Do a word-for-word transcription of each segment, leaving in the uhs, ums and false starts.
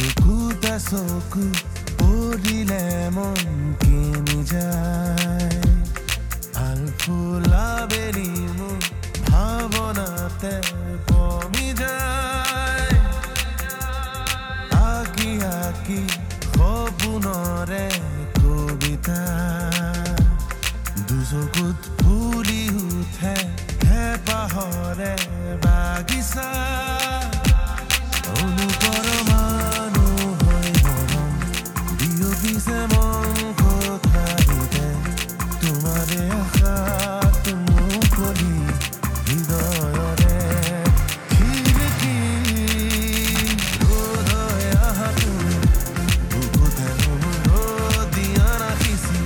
চকুতে চকু পৰিলে মন কিনি যায় ভাল ফুলা বেলি মোৰ ভাৱনাতে কমি যায় আঁকি আঁকি সপোনৰে কবিতা দুচকুত ফুলি উঠে হেঁপাহৰে বাগিচা অনুকৰ মানুহ হৈ মৰম বিয়পিছে মন কোঠাৰিতে তোমাৰে আশাত মুকলি হৃদয়ৰে খিৰিকী ৰ'দ হৈ আহা তুমি বুকুতে মোৰ ৰ'দ দিয়া ৰাখিছি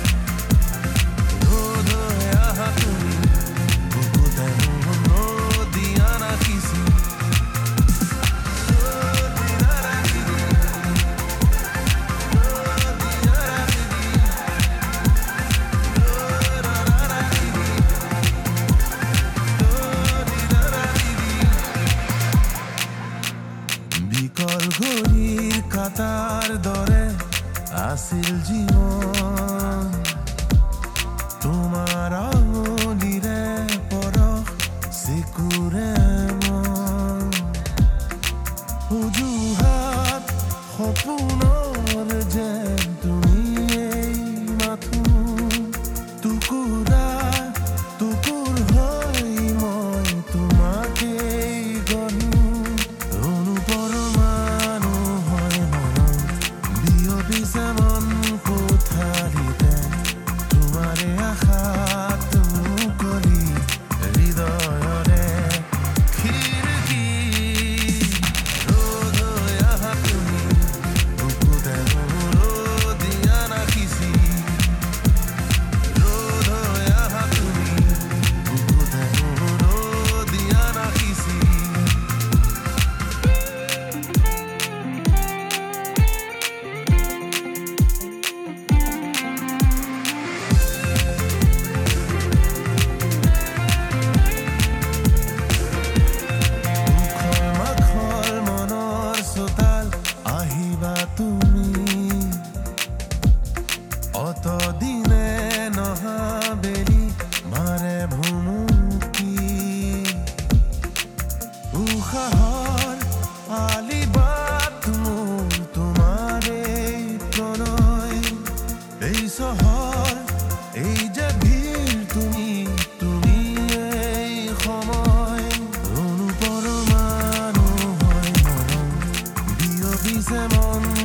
ৰ'দ হৈ আহা তুমি বুকুতে মোৰ ৰ'দ দিয়া ৰাখিছি বিকল ঘড়ীৰ কাটাৰ দৰে আছিল জীৱন তোমাৰ আঙুলিৰে পৰশ চিকুৰে মন অজুহাত সপোনৰ যেন তুমি এই মাথো টুকুৰা টুকুৰ হৈ মই তোমাকেই গঢ়ো অনুপৰ মানুহ হয় মৰম বিয়পিছে মন কোঠাৰিতে তোমাৰে আশাত মুকলি হৃদয়ৰে খিৰিকী ৰ'দ হৈ আহা তুমি বুকুতে মোৰ ৰ'দ দিয়া ৰাখিছি ৰ'দ হৈ আহা তুমি বুকুতে মোৰ ৰ'দ দিয়া ৰাখিছি উখল মাখল মনৰ চোতাল আহিবা তুমি অতদিনে নহা বেলি মাৰে ভুমুকি উশাহৰ আলিবাট মোৰ তোমাৰে প্ৰণয় এই চহৰ এই যে ভিৰ তুমি তুমি এই সময় অনুপৰ মানুহ হয় মৰম বিয়পিছে মন